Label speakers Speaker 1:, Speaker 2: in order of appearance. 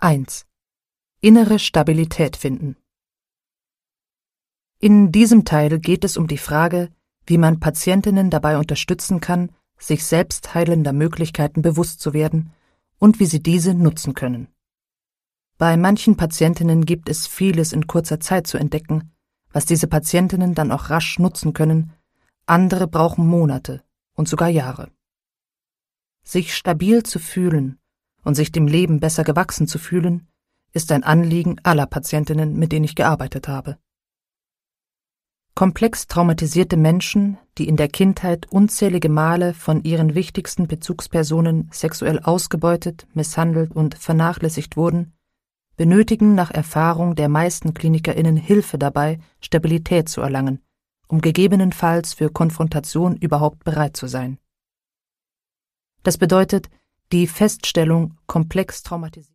Speaker 1: 1. Innere Stabilität finden. In diesem Teil geht es um die Frage, wie man Patientinnen dabei unterstützen kann, sich selbst heilender Möglichkeiten bewusst zu werden und wie sie diese nutzen können. Bei manchen Patientinnen gibt es vieles in kurzer Zeit zu entdecken, was diese Patientinnen dann auch rasch nutzen können, andere brauchen Monate und sogar Jahre. Sich stabil zu fühlen und sich dem Leben besser gewachsen zu fühlen, ist ein Anliegen aller Patientinnen, mit denen ich gearbeitet habe. Komplex traumatisierte Menschen, die in der Kindheit unzählige Male von ihren wichtigsten Bezugspersonen sexuell ausgebeutet, misshandelt und vernachlässigt wurden, benötigen nach Erfahrung der meisten KlinikerInnen Hilfe dabei, Stabilität zu erlangen, um gegebenenfalls für Konfrontation überhaupt bereit zu sein. Das bedeutet, die Feststellung komplex traumatisiert